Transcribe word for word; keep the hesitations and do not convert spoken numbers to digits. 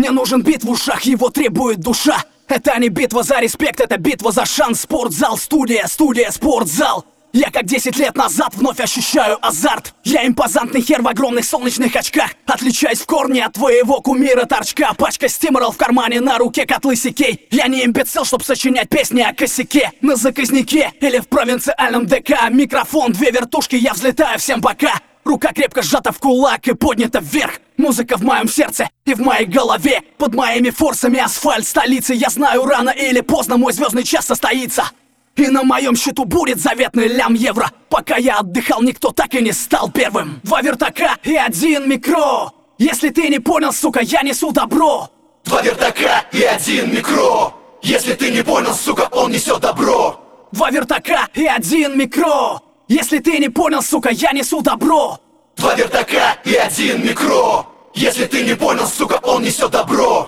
Мне нужен бит в ушах, его требует душа. Это не битва за респект, это битва за шанс. Спортзал, студия, студия, спортзал. Я как десять лет назад вновь ощущаю азарт. Я импозантный хер в огромных солнечных очках. Отличаюсь в корне от твоего кумира-торчка. Пачка стимеров в кармане, на руке котлы сикей. Я не имбецил, чтоб сочинять песни о косяке. На заказнике или в провинциальном ДК. Микрофон, две вертушки, я взлетаю, всем пока. Рука крепко сжата в кулак и поднята вверх. Музыка в моем сердце и в моей голове. Под моими форсами асфальт столицы. Я знаю, рано или поздно мой звездный час состоится. И на моем счету будет заветный лям евро. Пока я отдыхал, никто так и не стал первым. Два вертака и один микро. Если ты не понял, сука, я несу добро. Два вертака и один микро. Если ты не понял, сука, он несет добро. Два вертака и один микро. Если ты не понял, сука, я несу добро. Два вертака и один микро. Если ты не понял, сука, он несет добро.